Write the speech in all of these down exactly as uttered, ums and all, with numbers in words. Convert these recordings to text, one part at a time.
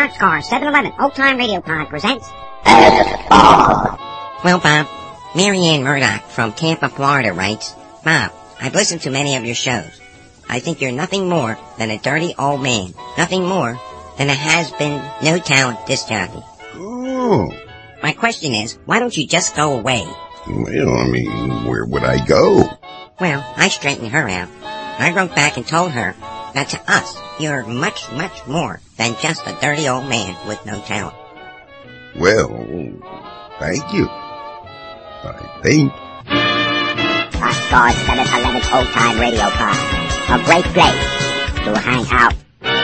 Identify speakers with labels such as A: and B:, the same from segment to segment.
A: Boxcar seven eleven Old Time Radio Pod presents...
B: Well, Bob, Mary Ann Murdoch from Tampa, Florida writes, Bob, I've listened to many of your shows. I think you're nothing more than a dirty old man. Nothing more than a has-been, no-talent disc jockey.
C: Oh.
B: My question is, why don't you just go away?
C: Well, I mean, where would I go?
B: Well, I straightened her out. I wrote back and told her that to us, you're much, much more than just a dirty old man with no talent.
C: Well, thank you. I think.
A: Boxcar seven eleven Old Time Radio Pod. A great place to hang out.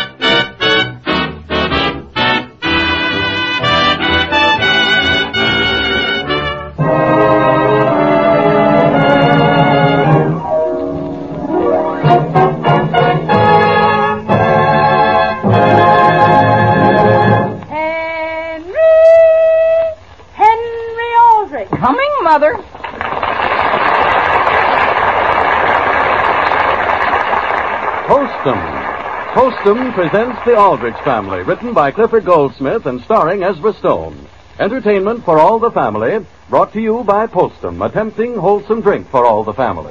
D: Mother.
E: Postum. Postum presents The Aldrich Family, written by Clifford Goldsmith and starring Ezra Stone. Entertainment for all the family, brought to you by Postum, a tempting, wholesome drink for all the family.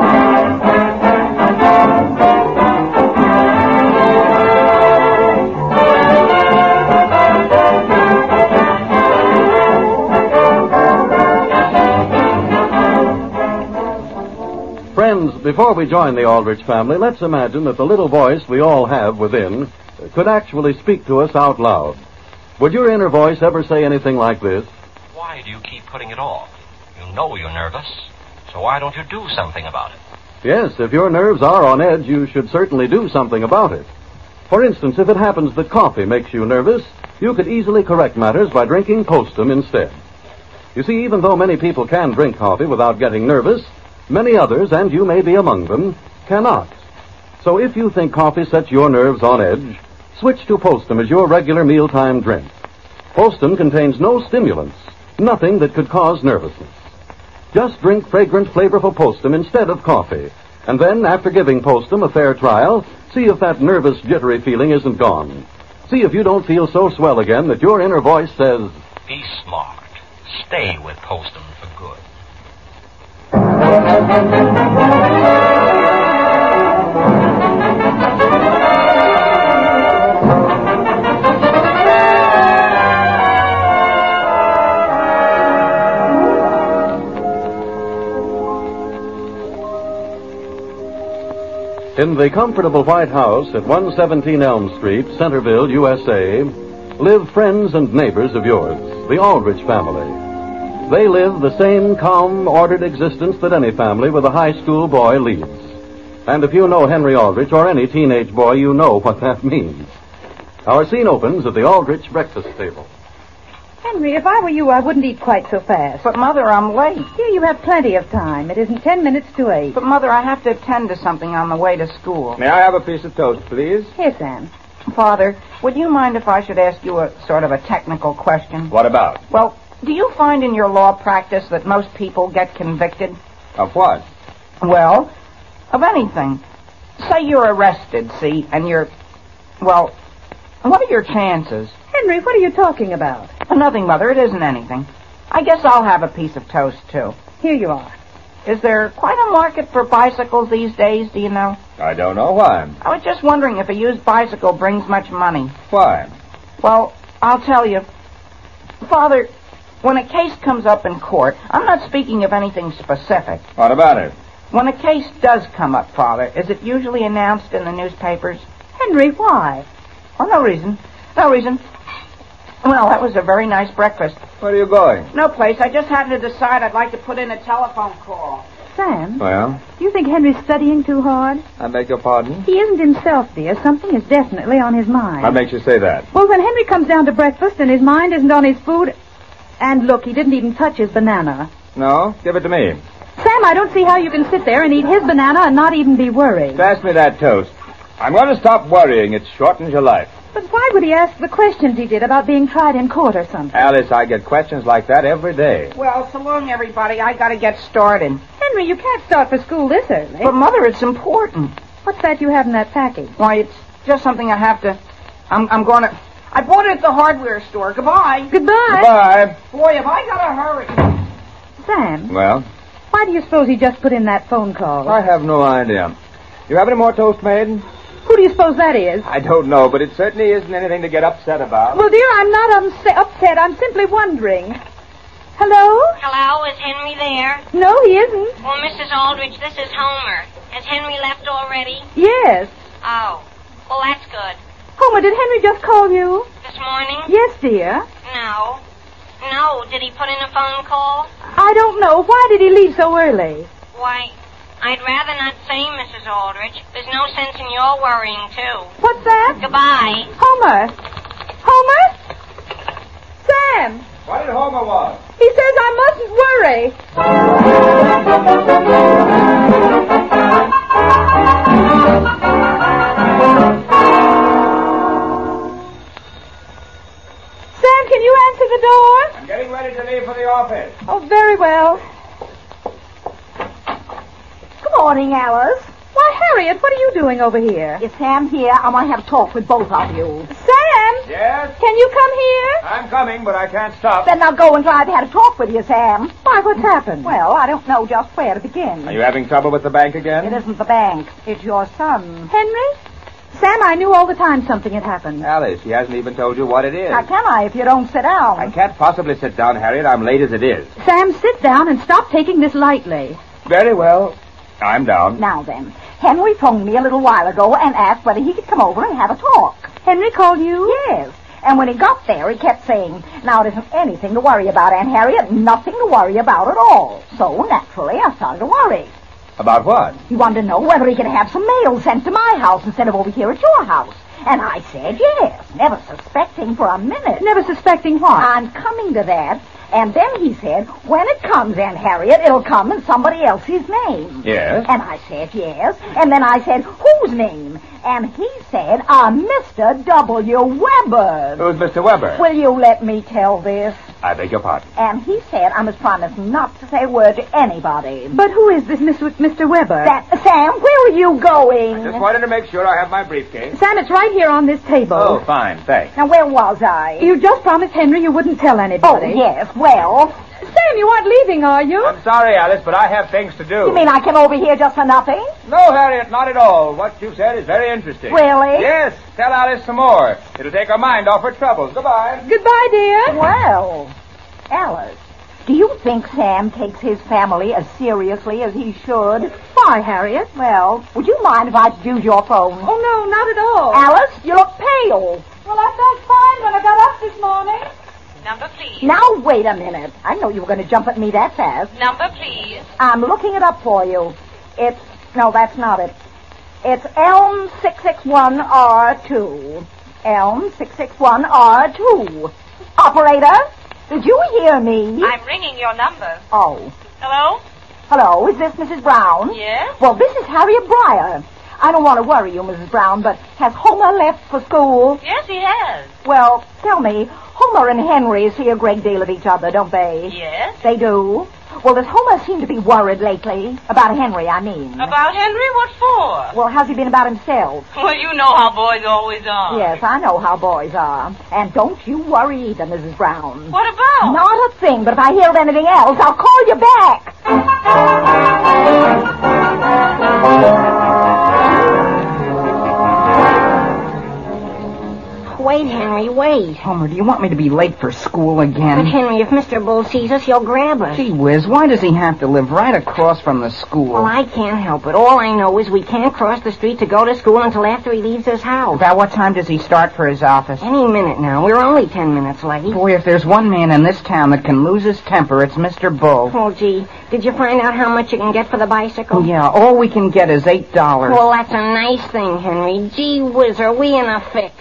E: Friends, before we join the Aldrich family, let's imagine that the little voice we all have within could actually speak to us out loud. Would your inner voice ever say anything like this?
F: Why do you keep putting it off? You know you're nervous, so why don't you do something about it?
E: Yes, if your nerves are on edge, you should certainly do something about it. For instance, if it happens that coffee makes you nervous, you could easily correct matters by drinking Postum instead. You see, even though many people can drink coffee without getting nervous, many others, and you may be among them, cannot. So if you think coffee sets your nerves on edge, switch to Postum as your regular mealtime drink. Postum contains no stimulants, nothing that could cause nervousness. Just drink fragrant, flavorful Postum instead of coffee, and then, after giving Postum a fair trial, see if that nervous, jittery feeling isn't gone. See if you don't feel so swell again that your inner voice says,
F: be smart. Stay with Postum for good.
E: In the comfortable White House at one seventeen Elm Street, Centerville, U S A, live friends and neighbors of yours, the Aldrich family. They live the same calm, ordered existence that any family with a high school boy leads. And if you know Henry Aldrich or any teenage boy, you know what that means. Our scene opens at the Aldrich breakfast table.
D: Henry, if I were you, I wouldn't eat quite so fast.
G: But, Mother, I'm late.
D: Here, you have plenty of time. It isn't ten minutes to eight.
G: But, Mother, I have to attend to something on the way to school.
H: May I have a piece of toast, please?
D: Here, Sam.
G: Father, would you mind if I should ask you a sort of a technical question?
H: What about?
G: Well, do you find in your law practice that most people get convicted?
H: Of what?
G: Well, of anything. Say you're arrested, see, and you're... Well, what are your chances?
D: Henry, what are you talking about?
G: Nothing, Mother. It isn't anything. I guess I'll have a piece of toast, too.
D: Here you are.
G: Is there quite a market for bicycles these days, do you know?
H: I don't know why.
G: I was just wondering if a used bicycle brings much money.
H: Why?
G: Well, I'll tell you. Father, when a case comes up in court, I'm not speaking of anything specific.
H: What about it?
G: When a case does come up, Father, is it usually announced in the newspapers?
D: Henry, why?
G: Oh, no reason. No reason. Well, that was a very nice breakfast.
H: Where are you going?
G: No place. I just happened to decide I'd like to put in a telephone call.
D: Sam?
H: Well?
D: Do you think Henry's studying too hard?
H: I beg your pardon?
D: He isn't himself, dear. Something is definitely on his mind.
H: What makes you say that?
D: Well, when Henry comes down to breakfast and his mind isn't on his food... And look, he didn't even touch his banana.
H: No? Give it to me.
D: Sam, I don't see how you can sit there and eat his banana and not even be worried.
H: Pass me that toast. I'm going to stop worrying. It shortens your life.
D: But why would he ask the questions he did about being tried in court or something?
H: Alice, I get questions like that every day.
G: Well, so long, everybody. I got to get started.
D: Henry, you can't start for school this early.
G: But, Mother, it's important.
D: What's that you have in that package?
G: Why, it's just something I have to... I'm, I'm going to... I bought it at the hardware store. Goodbye.
D: Goodbye.
H: Goodbye.
G: Boy, have I got to hurry.
D: Sam,
H: Well,
D: why do you suppose he just put in that phone call?
H: I have no idea. You have any more toast made?
D: Who do you suppose that is?
H: I don't know, but it certainly isn't anything to get upset about.
D: Well, dear, I'm not unse- upset. I'm simply wondering. Hello?
I: Hello, is Henry there?
D: No, he isn't.
I: Well, Missus Aldrich, this is Homer. Has Henry left already?
D: Yes.
I: Oh, well, that's good.
D: Homer, did Henry just call you?
I: This morning?
D: Yes, dear.
I: No. No, did he put in a phone call?
D: I don't know. Why did he leave so early?
I: Why, I'd rather not say, Missus Aldrich. There's no sense in your worrying, too.
D: What's that?
I: Goodbye.
D: Homer. Homer? Sam.
H: What did Homer want?
D: He says I mustn't worry. Sam, can you answer the door?
H: I'm getting ready to leave for the office.
D: Oh, very well.
J: Good morning, Alice.
D: Why, Harriet, what are you doing over here?
J: Is Sam here? I want to have a talk with both of you.
D: Sam!
H: Yes?
D: Can you come here?
H: I'm coming, but I can't stop.
J: Then I'll go and try to have a talk with you, Sam.
D: Why, what's happened?
J: Well, I don't know just where to begin.
H: Are you having trouble with the bank again?
J: It isn't the bank. It's your son.
D: Henry? Sam, I knew all the time something had happened.
H: Alice, he hasn't even told you what it is.
J: How can I if you don't sit down?
H: I can't possibly sit down, Harriet. I'm late as it is.
D: Sam, sit down and stop taking this lightly.
H: Very well. I'm down.
J: Now then, Henry phoned me a little while ago and asked whether he could come over and have a talk.
D: Henry called you?
J: Yes. And when he got there, he kept saying, now it isn't anything to worry about, Aunt Harriet. Nothing to worry about at all. So, naturally, I started to worry.
H: About what?
J: He wanted to know whether he could have some mail sent to my house instead of over here at your house. And I said yes, never suspecting for a minute.
D: Never suspecting what?
J: I'm coming to that. And then he said, when it comes, Aunt Harriet, it'll come in somebody else's name.
H: Yes?
J: And I said yes. And then I said, whose name? And he said, uh, Mister W. Weber.
H: Who's Mister Weber?
J: Will you let me tell this?
H: I beg your pardon.
J: And he said I must promise not to say a word to anybody.
D: But who is this Mister Weber?
J: That, Sam, where are you going?
H: I just wanted to make sure I have my briefcase.
D: Sam, it's right here on this table.
H: Oh, fine, thanks.
J: Now, where was I?
D: You just promised Henry you wouldn't tell
J: Oh,
D: anybody.
J: yes, well...
D: Sam, you aren't leaving, are you?
H: I'm sorry, Alice, but I have things to do.
J: You mean I came over here just for nothing?
H: No, Harriet, not at all. What you said is very interesting.
J: Really?
H: Yes. Tell Alice some more. It'll take her mind off her troubles. Goodbye.
D: Goodbye, dear.
J: Well, Alice, do you think Sam takes his family as seriously as he should?
D: Why, Harriet?
J: Well, would you mind if I use your phone?
D: Oh, no, not at all.
J: Alice, you look pale.
D: Well, I felt fine when I got up this morning.
I: Number, please.
J: Now, wait a minute. I know you were going to jump at me that fast.
I: Number, please.
J: I'm looking it up for you. It's... No, that's not it. It's Elm six six one R two. Elm six six one R two. Operator, did you hear me?
I: I'm ringing your number.
J: Oh.
I: Hello?
J: Hello, is this Missus Brown?
I: Yes?
J: Well, this is Harriet Breyer. I don't want to worry you, Missus Brown, but has Homer left for school?
I: Yes, he has.
J: Well, tell me, Homer and Henry see a great deal of each other, don't they?
I: Yes.
J: They do? Well, does Homer seem to be worried lately? About Henry, I mean.
I: About Henry? What for?
J: Well, how's he been about himself?
I: Well, you know how boys always are.
J: Yes, I know how boys are. And don't you worry either, Missus Brown.
I: What about?
J: Not a thing, but if I hear of anything else, I'll call you back.
B: Wait, Henry, wait.
G: Homer, do you want me to be late for school
B: But,
G: again?
B: Henry, if Mister Bull sees us, he'll grab us.
G: Gee whiz, why does he have to live right across from the school?
B: Well, I can't help it. All I know is we can't cross the street to go to school until after he leaves his house.
G: About what time does he start for his office?
B: Any minute now. We're only ten minutes late.
G: Boy, if there's one man in this town that can lose his temper, it's Mister Bull.
B: Oh, gee. Did you find out how much you can get for the bicycle?
G: Yeah, all we can get is eight dollars.
B: Well, that's a nice thing, Henry. Gee whiz, are we in a fix?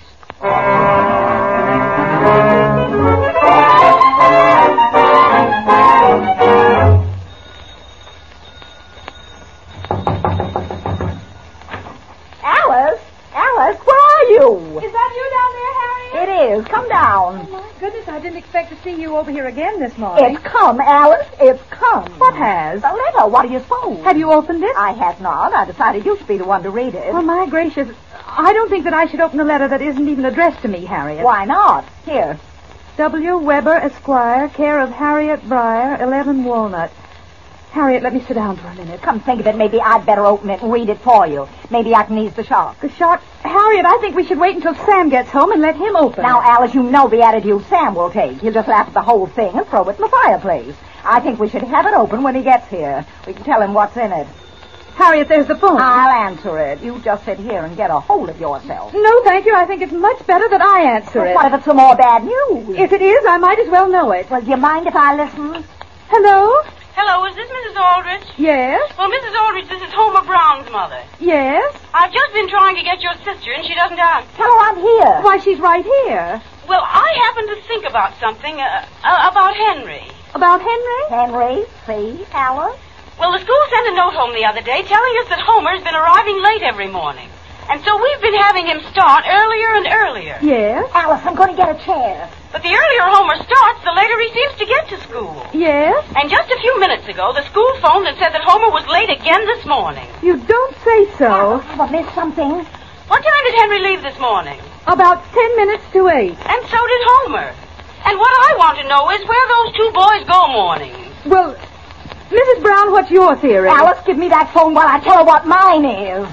J: Alice? Alice, where are you?
D: Is that you down there, Harriet?
J: It is. Come down.
D: Oh, my goodness, I didn't expect to see you over here again this morning.
J: It's come, Alice. It's come.
D: What has?
J: The letter. What do you suppose?
D: Have you opened it?
J: I have not. I decided you should be the one to read it.
D: Well, my gracious, I don't think that I should open a letter that isn't even addressed to me, Harriet.
J: Why not? Here.
D: W. Weber, Esquire, care of Harriet Breyer, eleven Walnut. Harriet, let me sit down for a minute.
J: Come think of it, maybe I'd better open it and read it for you. Maybe I can ease the shock.
D: The shock? Harriet, I think we should wait until Sam gets home and let him open
J: Now,
D: it.
J: Alice, you know the attitude Sam will take. He'll just laugh at the whole thing and throw it in the fireplace. I think we should have it open when he gets here. We can tell him what's in it.
D: Harriet, there's the phone.
J: I'll answer it. You just sit here and get a hold of yourself.
D: No, thank you. I think it's much better that I answer
J: Well,
D: it.
J: what if it's some more bad news?
D: If it is, I might as well know it.
J: Well, do you mind if I listen?
D: Hello?
I: Hello, is this Missus Aldrich?
D: Yes?
I: Well, Missus Aldrich, this is Homer Brown's mother.
D: Yes?
I: I've just been trying to get your sister, and she doesn't answer.
J: Tell her I'm here.
D: Why, she's right here.
I: Well, I happen to think about something, uh, uh, about Henry.
D: About Henry?
J: Henry, see, Alice?
I: Well, the school sent a note home the other day telling us that Homer's been arriving late every morning. And so we've been having him start earlier and earlier.
D: Yes?
J: Alice, I'm going to get a chair.
I: But the earlier Homer starts, the later he seems to get to school.
D: Yes?
I: And just a few minutes ago, the school phoned and said that Homer was late again this morning.
D: You don't say so.
J: Have I missed something?
I: What time did Henry leave this morning?
D: About ten minutes to eight.
I: And so did Homer. And what I want to know is where those two boys go mornings.
D: Well, Missus Brown, what's your theory?
J: Alice, give me that phone while I tell her what mine is.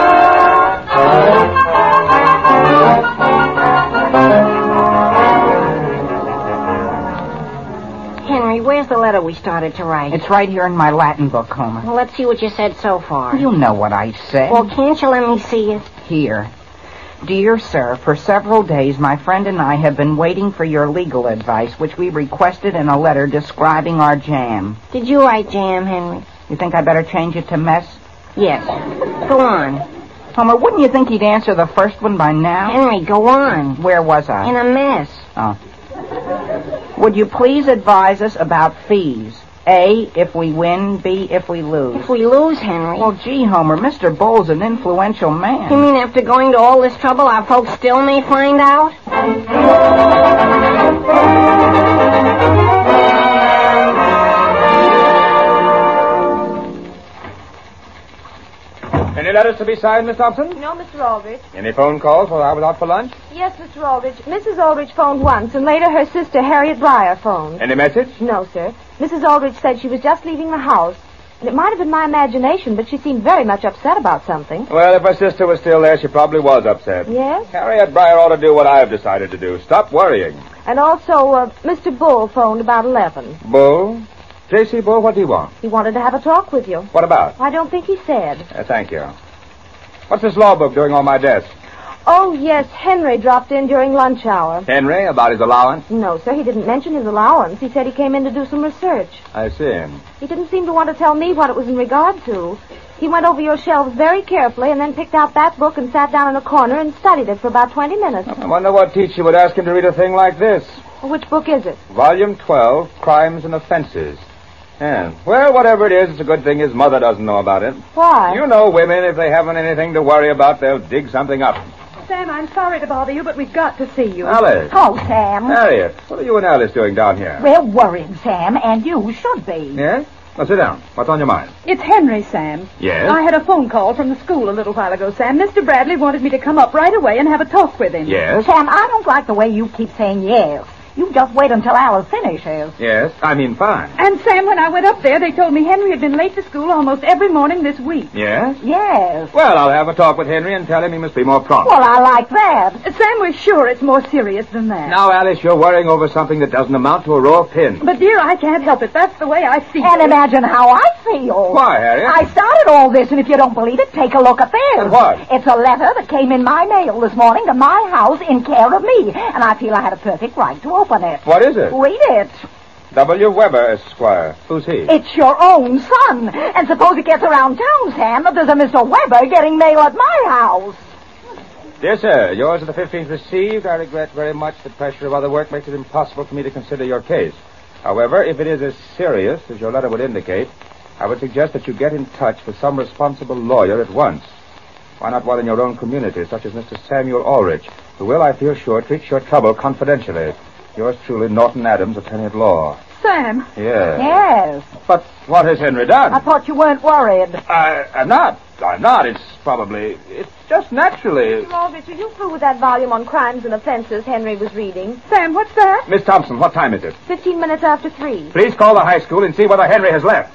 K: Henry, where's the letter we started to write?
G: It's right here in my Latin book, Homer.
K: Well, let's see what you said so far.
G: You know what I said.
K: Well, can't you let me see it?
G: Here. Dear sir, for several days my friend and I have been waiting for your legal advice, which we requested in a letter describing our jam.
K: Did you write jam, Henry?
G: You think I better change it to mess?
K: Yes. Go on.
G: Homer, wouldn't you think he'd answer the first one by now?
K: Henry, go on.
G: Where was I?
K: In a mess.
G: Oh. Would you please advise us about fees? A, if we win. B, if we lose.
K: If we lose, Henry.
G: Well, gee, Homer, Mister Bull's an influential man.
K: You mean after going to all this trouble, our folks still may find out?
H: Any letters to be signed, Miss Thompson?
D: No, Mister Aldrich.
H: Any phone calls while I was out for lunch?
D: Yes, Mister Aldrich. Missus Aldrich phoned once, and later her sister, Harriet Breyer, phoned.
H: Any message?
D: No, sir. Missus Aldrich said she was just leaving the house. And it might have been my imagination, but she seemed very much upset about something.
H: Well, if her sister was still there, she probably was upset.
D: Yes?
H: Harriet Breyer ought to do what I have decided to do. Stop worrying.
D: And also, uh, Mister Bull phoned about eleven.
H: Bull? J C. Bull, what do you want?
D: He wanted to have a talk with you.
H: What about?
D: I don't think he said.
H: Uh, thank you. What's this law book doing on my desk?
D: Oh, yes, Henry dropped in during lunch hour.
H: Henry, about his allowance?
D: No, sir, he didn't mention his allowance. He said he came in to do some research.
H: I see.
D: He didn't seem to want to tell me what it was in regard to. He went over your shelves very carefully and then picked out that book and sat down in a corner and studied it for about twenty minutes.
H: I wonder what teacher would ask him to read a thing like this.
D: Which book is it?
H: Volume twelve, Crimes and Offenses. Yeah. Well, whatever it is, it's a good thing his mother doesn't know about it.
D: Why?
H: You know women, if they haven't anything to worry about, they'll dig something up.
D: Sam, I'm sorry to bother you, but we've got to see you.
H: Alice.
J: Oh, Sam.
H: Harriet, what are you and Alice doing down here?
J: We're worried, Sam, and you should be.
H: Yes? Now sit down. What's on your mind?
D: It's Henry, Sam.
H: Yes?
D: I had a phone call from the school a little while ago, Sam. Mister Bradley wanted me to come up right away and have a talk with him.
H: Yes?
J: Sam, I don't like the way you keep saying yes. You just wait until Alice finishes.
H: Yes? I mean, fine.
D: And, Sam, when I went up there, they told me Henry had been late to school almost every morning this week.
H: Yes?
J: Yes.
H: Well, I'll have a talk with Henry and tell him he must be more prompt.
J: Well, I like that.
D: Sam, we're sure it's more serious than that.
H: Now, Alice, you're worrying over something that doesn't amount to a row of pins.
D: But, dear, I can't help it. That's the way I feel.
J: And imagine how I feel.
H: Why, Harriet?
J: I started all this, and if you don't believe it, take a look at this.
H: At what?
J: It's a letter that came in my mail this morning to my house in care of me, and I feel I had a perfect right to open it.
H: What is it?
J: Read it.
H: W. Weber, Esquire. Who's he?
J: It's your own son. And suppose it gets around town, Sam, that there's a Mister Weber getting mail at my house.
H: Dear sir, yours of the fifteenth received. I regret very much the pressure of other work makes it impossible for me to consider your case. However, if it is as serious as your letter would indicate, I would suggest that you get in touch with some responsible lawyer at once. Why not one in your own community, such as Mister Samuel Ulrich, who will, I feel sure, treat your trouble confidentially. Yours truly, Norton Adams, attorney at law.
D: Sam.
H: Yes.
J: Yes.
H: But what has Henry done?
J: I thought you weren't worried.
H: I, I'm not. I'm not. It's probably... It's Just naturally.
D: Mister Aldrich, are you through with that volume on crimes and offenses Henry was reading?
J: Sam, what's that?
H: Miss Thompson, what time is it?
D: Fifteen minutes after three.
H: Please call the high school and see whether Henry has left.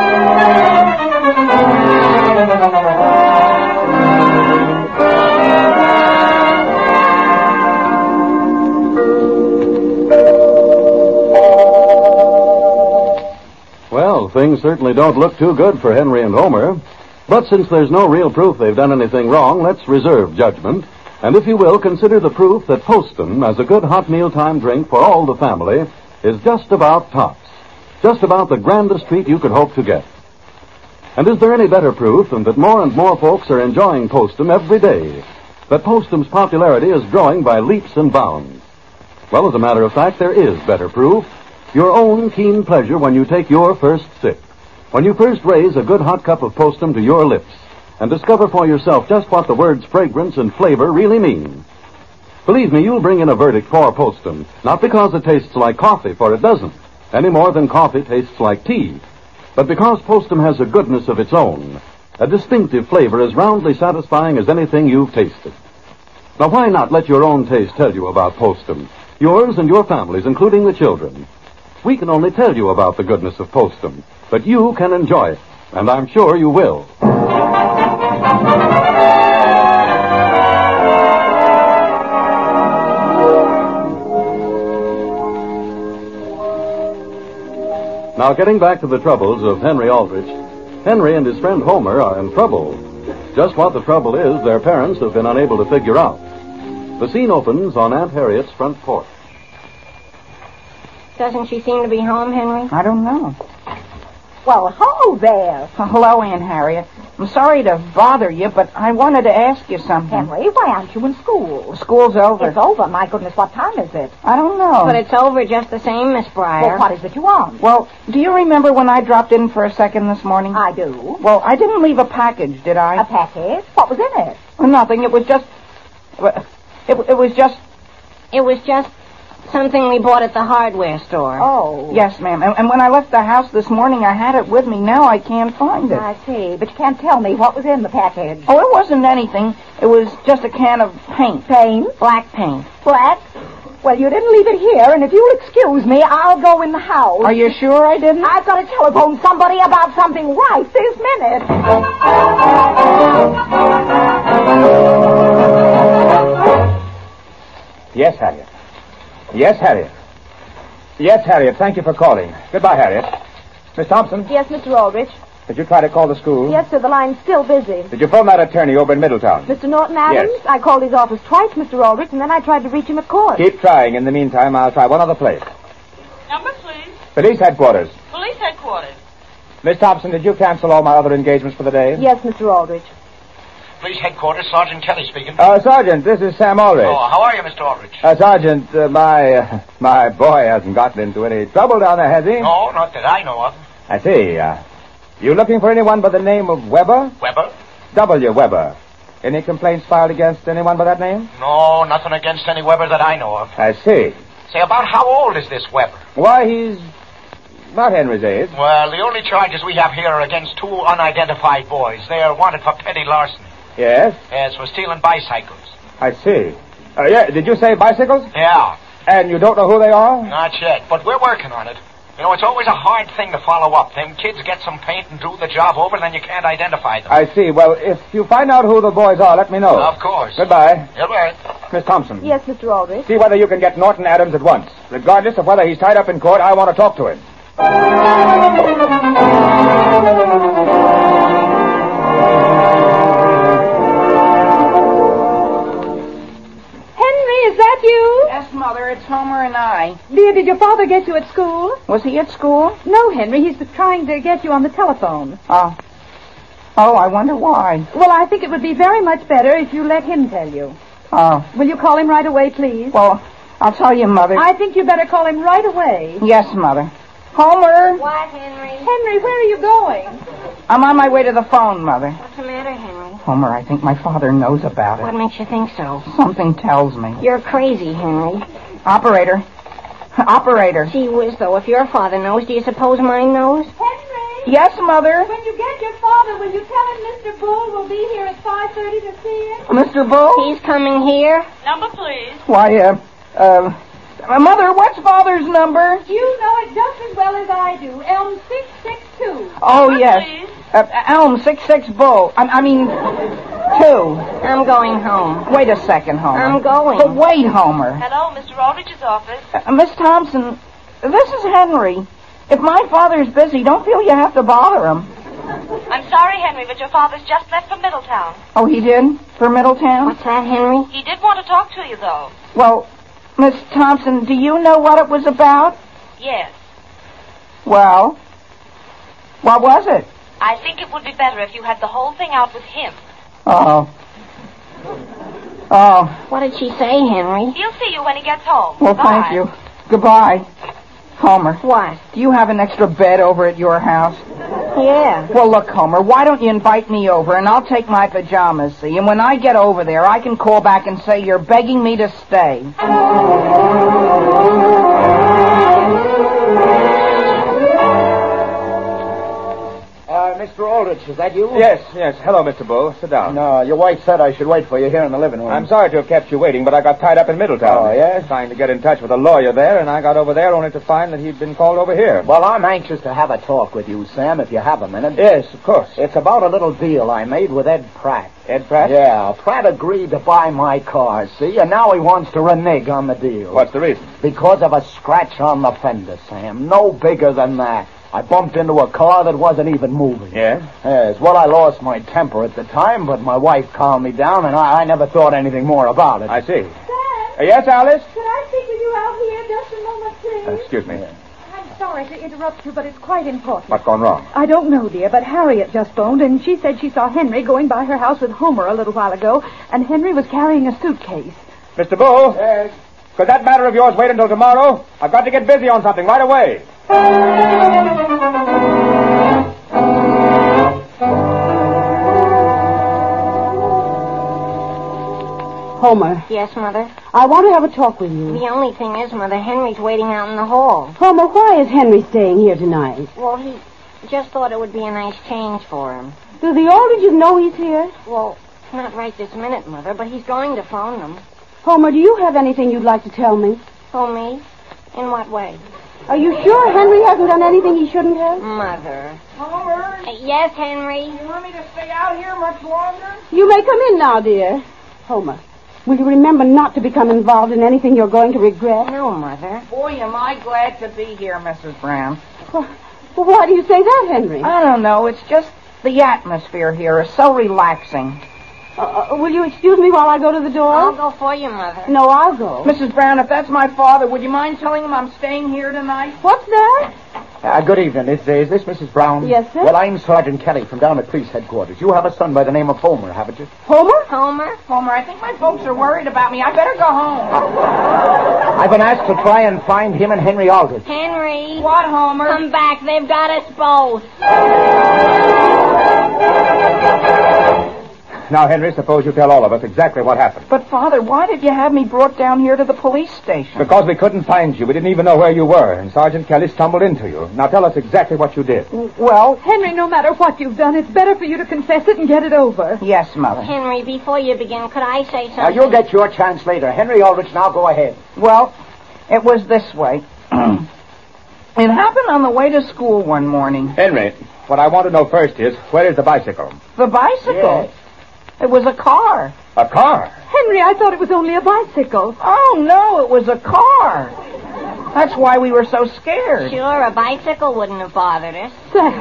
E: Well, things certainly don't look too good for Henry and Homer. But since there's no real proof they've done anything wrong, let's reserve judgment. And if you will, consider the proof that Postum, as a good hot mealtime drink for all the family, is just about tops. Just about the grandest treat you could hope to get. And is there any better proof than that more and more folks are enjoying Postum every day? That Postum's popularity is growing by leaps and bounds? Well, as a matter of fact, there is better proof. Your own keen pleasure when you take your first sip. When you first raise a good hot cup of Postum to your lips and discover for yourself just what the words fragrance and flavor really mean. Believe me, you'll bring in a verdict for Postum, not because it tastes like coffee, for it doesn't, any more than coffee tastes like tea, but because Postum has a goodness of its own, a distinctive flavor as roundly satisfying as anything you've tasted. Now, why not let your own taste tell you about Postum, yours and your family's, including the children? We can only tell you about the goodness of Postum, but you can enjoy it, and I'm sure you will. Now, getting back to the troubles of Henry Aldrich, Henry and his friend Homer are in trouble. Just what the trouble is, their parents have been unable to figure out. The scene opens on Aunt Harriet's front porch.
K: Doesn't she seem to be home, Henry?
G: I don't know.
J: Well, hello there.
G: Uh, hello, Aunt Harriet. I'm sorry to bother you, but I wanted to ask you something.
J: Henry, why aren't you in school?
G: School's over.
J: It's over. My goodness, what time is it?
G: I don't know.
K: But it's over just the same, Miss Breyer.
J: Well, what is it you want?
G: Well, do you remember when I dropped in for a second this morning?
J: I do.
G: Well, I didn't leave a package, did I?
J: A package? What was in it?
G: Well, nothing. It was just... It, it was just...
K: It was just something we bought at the hardware store.
J: Oh.
G: Yes, ma'am. And, and when I left the house this morning, I had it with me. Now I can't find it.
J: I see. But you can't tell me what was in the package.
G: Oh, it wasn't anything. It was just a can of paint.
J: Paint?
K: Black paint.
J: Black? Well, you didn't leave it here, and if you'll excuse me, I'll go in the house.
G: Are you sure I didn't?
J: I've got to telephone somebody about something right this minute.
H: Yes, Harriet. Yes, Harriet. Yes, Harriet. Thank you for calling. Goodbye, Harriet. Miss Thompson?
D: Yes, Mister Aldrich.
H: Did you try to call the school?
D: Yes, sir. The line's still busy.
H: Did you phone that attorney over in Middletown?
D: Mister Norton Adams?
H: Yes.
D: I called his office twice, Mister Aldrich, and then I tried to reach him at court.
H: Keep trying. In the meantime, I'll try one other place.
I: Number, please.
H: Police headquarters.
I: Police headquarters.
H: Miss Thompson, did you cancel all my other engagements for the day?
D: Yes, Mister Aldrich.
F: Police headquarters, Sergeant Kelly speaking.
H: Uh, Sergeant, this is Sam Aldrich.
F: Oh, how are you, Mister Aldrich?
H: Uh, Sergeant, uh, my uh, my boy hasn't gotten into any trouble down there, has he?
F: No, not that I know of.
H: I see. Uh, you looking for anyone by the name of Weber?
F: Weber?
H: W. Weber. Any complaints filed against anyone by that name?
F: No, nothing against any Weber that I know of.
H: I see.
F: Say, about how old is this Weber?
H: Why, he's about Henry's age.
F: Well, the only charges we have here are against two unidentified boys. They are wanted for petty larceny.
H: Yes?
F: Yes, for stealing bicycles.
H: I see. Uh, yeah, did you say bicycles?
F: Yeah.
H: And you don't know who they are?
F: Not yet, but we're working on it. You know, it's always a hard thing to follow up. Them kids get some paint and do the job over, and then you can't identify them.
H: I see. Well, if you find out who the boys are, let me know.
F: Of course.
H: Goodbye.
F: Goodbye.
H: Miss Thompson.
D: Yes, Mister Aldrich.
H: See whether you can get Norton Adams at once. Regardless of whether he's tied up in court, I want to talk to him.
J: Is that you?
G: Yes, Mother, it's Homer and I.
J: Dear, did your father get you at school?
G: Was he at school?
J: No, Henry. He's trying to get you on the telephone.
G: Oh. Oh, I wonder why.
J: Well, I think it would be very much better if you let him tell you.
G: Oh.
J: Will you call him right away, please?
G: Well, I'll tell you, Mother.
J: I think you better call him right away.
G: Yes, Mother. Homer?
K: What, Henry?
J: Henry, where are you going?
G: I'm on my way to the phone, Mother.
K: What's the matter, Henry?
G: Homer, I think my father knows about it.
K: What makes you think so?
G: Something tells me.
K: You're crazy, Henry.
G: Operator. Operator.
K: Gee whiz, though, if your father knows, do you suppose mine knows?
J: Henry!
G: Yes, Mother?
D: When you get your father, will you tell him Mister Bull will be here at five thirty to see him?
G: Mister Bull?
K: He's coming here.
I: Number, please.
G: Why, uh, uh, uh, Mother, what's Father's number?
D: You know it just as well as I do. Elm six six two.
G: Oh,
I: Number,
G: yes.
I: please.
G: Uh, Elm six six Bull. I, I mean, two.
K: I'm going home.
G: Wait a second, Homer.
K: I'm going.
G: But wait, Homer.
I: Hello, Mister Aldrich's office.
G: Uh, Miss Thompson, this is Henry. If my father's busy, don't feel you have to bother him.
I: I'm sorry, Henry, but your father's just left for Middletown.
G: Oh, he did? For Middletown?
K: What's that, Henry?
I: He did want to talk to you, though.
G: Well, Miss Thompson, do you know what it was about?
I: Yes.
G: Well, what was it?
I: I think it would be better if you had the whole thing out with him.
G: Oh. Oh.
K: What did she say, Henry?
I: He'll see you when he gets home.
G: Well,
I: Bye.
G: thank you. Goodbye. Homer.
K: What?
G: Do you have an extra bed over at your house?
K: Yeah.
G: Well, look, Homer, why don't you invite me over and I'll take my pajamas, see? And when I get over there, I can call back and say you're begging me to stay.
L: Uh, Mister Aldrich, is that you?
H: Yes, yes. Hello, Mister Bull. Sit down.
L: No, your wife said I should wait for you here in the living room.
H: I'm sorry to have kept you waiting, but I got tied up in Middletown.
L: Oh, yes?
H: Trying to get in touch with a lawyer there, and I got over there only to find that he'd been called over here.
L: Well, I'm anxious to have a talk with you, Sam, if you have a minute.
H: Yes, of course.
L: It's about a little deal I made with Ed Pratt.
H: Ed Pratt?
L: Yeah, Pratt agreed to buy my car, see? And now he wants to renege on the deal.
H: What's the reason?
L: Because of a scratch on the fender, Sam. No bigger than that. I bumped into a car that wasn't even moving.
H: Yeah?
L: Yes, well, I lost my temper at the time, but my wife calmed me down, and I, I never thought anything more about it.
H: I see.
D: Sam?
H: Uh, yes, Alice?
D: Could I speak with you out here just a moment, please?
H: Uh, excuse me.
D: I'm sorry to interrupt you, but it's quite important.
H: What's gone wrong?
D: I don't know, dear, but Harriet just phoned, and she said she saw Henry going by her house with Homer a little while ago, and Henry was carrying a suitcase.
H: Mister Bull?
L: Yes?
H: Could that matter of yours wait until tomorrow? I've got to get busy on something right away.
M: Homer,
K: Yes, Mother?
M: I want to have a talk with you.
K: The only thing is, Mother, Henry's waiting out in the hall.
M: Homer, why is Henry staying here tonight?
K: Well, he just thought it would be a nice change for him.
M: Do the Aldriches know he's here?
K: Well, not right this minute, Mother, but he's going to phone them.
M: Homer, do you have anything you'd like to tell me?
K: Oh, me? In what way?
M: Are you sure Henry hasn't done anything he shouldn't have?
K: Mother.
G: Homer?
K: Uh, yes, Henry?
G: You want me to stay out here much longer?
M: You may come in now, dear. Homer, will you remember not to become involved in anything you're going to regret?
K: No, Mother.
G: Boy, am I glad to be here, Missus Brown.
M: Well, why do you say that, Henry?
G: I don't know. It's just the atmosphere here is so relaxing.
M: Uh, uh, will you excuse me while I go to the door?
K: I'll go for you, Mother.
M: No, I'll go.
G: Missus Brown, if that's my father, would you mind telling him I'm staying here tonight?
M: What's that?
L: Uh, good evening. Is, is this Missus Brown?
M: Yes, sir.
L: Well, I'm Sergeant Kelly from down at police headquarters. You have a son by the name of Homer, haven't you?
M: Homer?
K: Homer?
G: Homer, I think my folks are worried about me. I better go home.
L: I've been asked to try and find him and Henry Aldrich.
K: Henry?
G: What, Homer?
K: Come back. They've got us both.
H: Now, Henry, suppose you tell all of us exactly what happened.
G: But, Father, why did you have me brought down here to the police station?
H: Because we couldn't find you. We didn't even know where you were, and Sergeant Kelly stumbled into you. Now tell us exactly what you did.
G: Well,
D: Henry, no matter what you've done, it's better for you to confess it and get it over.
G: yes, Mother.
K: Henry, before you begin, could I say something?
L: Now, you'll get your chance later. Henry Aldrich, now go ahead.
G: Well, it was this way. It happened on the way to school one morning.
H: Henry, what I want to know first is, where is the bicycle?
G: The bicycle?
L: Yes.
G: It was a car.
H: A car?
D: Henry, I thought it was only a bicycle.
G: Oh, no, it was a car. That's why we were so scared.
K: Sure, a bicycle wouldn't have bothered us.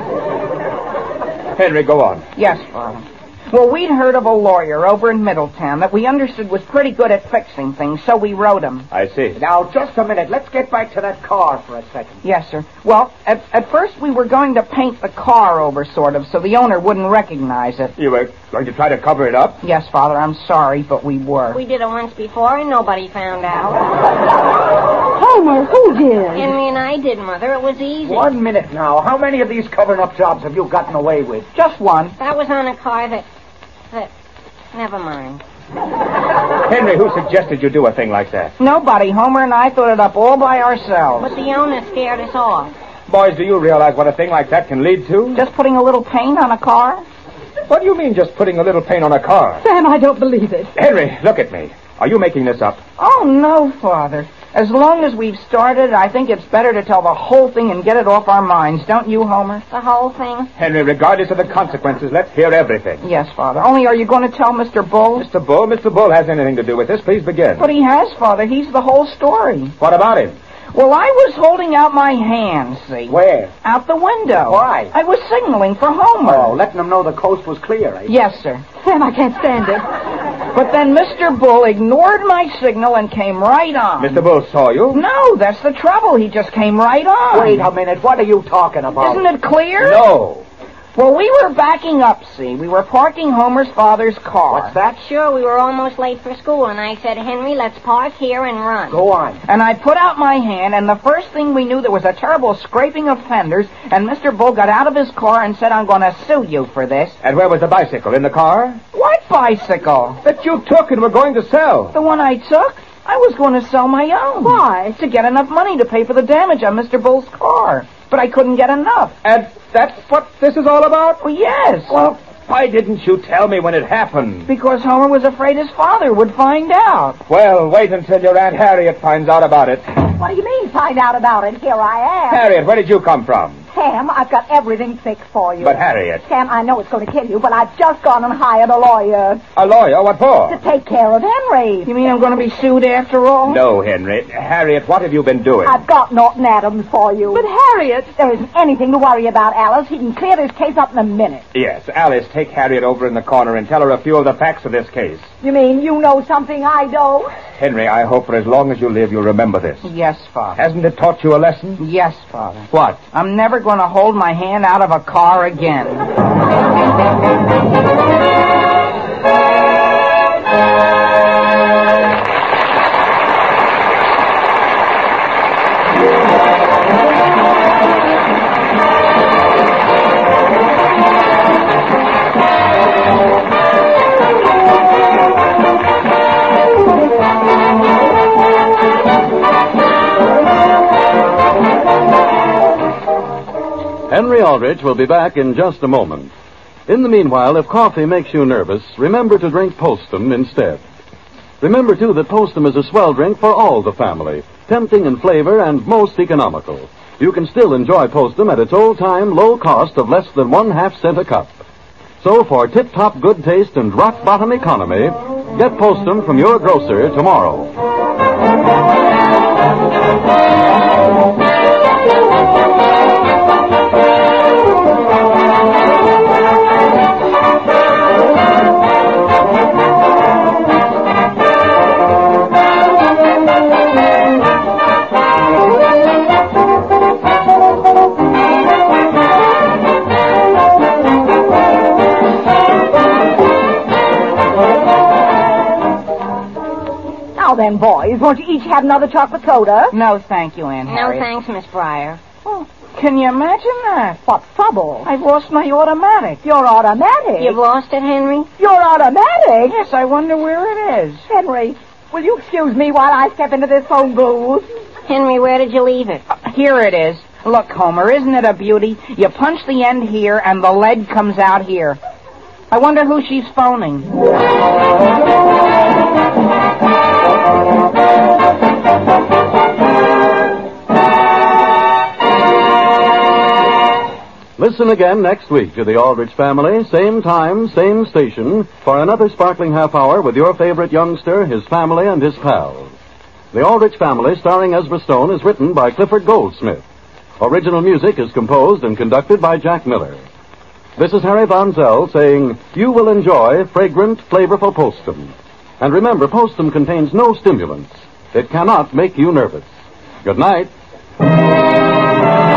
H: Henry, go on.
G: Yes, Father. Well, we'd heard of a lawyer over in Middletown that we understood was pretty good at fixing things, so we wrote him.
H: I see.
L: Now, just a minute. Let's get back to that car for a second.
G: Yes, sir. Well, at, at first we were going to paint the car over, sort of, so the owner wouldn't recognize it.
H: You were going to try to cover it up?
G: Yes, Father, I'm sorry, but we were.
K: We did it once before, and nobody found out.
M: Homer, who did?
K: Henry and I did, Mother. It was easy.
L: One minute now. How many of these covering-up jobs have you gotten away with?
G: Just one.
K: That was on a car that... that... Never mind.
H: Henry, who suggested you do a thing like that?
G: Nobody. Homer and I thought it up all by ourselves.
K: But the owner scared us off.
H: Boys, do you realize what a thing like that can lead to?
G: Just putting a little paint on a car?
H: What do you mean, just putting a little paint on a car?
M: Sam, I don't believe it.
H: Henry, look at me. Are you making this up?
G: Oh, no, Father. As long as we've started, I think it's better to tell the whole thing and get it off our minds. Don't you, Homer?
K: The whole thing?
H: Henry, regardless of the consequences, let's hear everything.
G: Yes, Father. Only are you going to tell Mister Bull?
H: Mister Bull? Mister Bull has anything to do with this. Please begin.
G: But he has, Father. He's the whole story.
H: What about him?
G: Well, I was holding out my hand, see?
L: Where?
G: Out the window.
L: Why?
G: I was signaling for Homer.
L: Oh, letting them know the coast was clear, eh?
G: Yes, sir.
M: Sam, I can't stand it.
G: But then Mister Bull ignored my signal and came right on.
H: Mister Bull saw you?
G: No, that's the trouble. He just came right on.
L: Wait a minute. What are you talking about?
G: Isn't it clear?
H: No.
G: Well, we were backing up, see. We were parking Homer's father's car.
L: What's that?
K: Sure, we were almost late for school, and I said, Henry, let's park here and run.
L: Go on.
G: And I put out my hand, and the first thing we knew, there was a terrible scraping of fenders, and Mister Bull got out of his car and said, I'm going to sue you for this.
H: And where was the bicycle? In the car?
G: What bicycle?
H: That you took and were going to sell.
G: The one I took? I was going to sell my own.
M: Why?
G: To get enough money to pay for the damage on Mister Bull's car. But I couldn't get enough.
H: And that's what this is all about?
G: Well, yes.
H: Well, why didn't you tell me when it happened?
G: Because Homer was afraid his father would find out.
H: Well, wait until your Aunt Harriet finds out about it.
J: What do you mean, find out about it? Here I am.
H: Harriet, where did you come from?
J: Sam, I've got everything fixed for you.
H: But, Harriet...
J: Sam, I know it's going to kill you, but I've just gone and hired a lawyer.
H: A lawyer? What for?
J: To take care of Henry.
G: You mean I'm going to be sued after all?
H: No, Henry. Harriet, what have you been doing?
J: I've got Norton Adams for you.
M: But, Harriet...
J: There isn't anything to worry about, Alice. He can clear this case up in a minute.
H: Yes, Alice, take Harriet over in the corner and tell her a few of the facts of this case.
J: You mean you know something I don't?
H: Henry, I hope for as long as you live you'll remember this.
G: Yes, Father.
H: Hasn't it taught you a lesson?
G: Yes, Father.
H: What?
G: I'm never going to hold my hand out of a car again.
E: Henry Aldrich will be back in just a moment. In the meanwhile, if coffee makes you nervous, remember to drink Postum instead. Remember, too, that Postum is a swell drink for all the family, tempting in flavor and most economical. You can still enjoy Postum at its old-time low cost of less than one half cent a cup. So for tip-top good taste and rock-bottom economy, get Postum from your grocer tomorrow.
J: Now then, boys, won't you each have another chocolate soda?
G: No, thank you, Aunt
K: No,
G: Harriet.
K: thanks, Miss Breyer.
G: Oh, can you imagine that?
J: What trouble?
G: I've lost my automatic.
J: Your automatic?
K: You've lost it, Henry?
J: Your automatic?
G: Yes, I wonder where it is.
J: Henry, will you excuse me while I step into this phone booth?
K: Henry, where did you leave it?
G: Uh, here it is. Look, Homer, isn't it a beauty? You punch the end here, and the lead comes out here. I wonder who she's phoning.
E: Listen again next week to the Aldrich Family, same time, same station, for another sparkling half hour with your favorite youngster, his family, and his pals. The Aldrich Family, starring Ezra Stone, is written by Clifford Goldsmith. Original music is composed and conducted by Jack Miller. This is Harry Von Zell saying, you will enjoy fragrant, flavorful Postum. And remember, Postum contains no stimulants. It cannot make you nervous. Good night.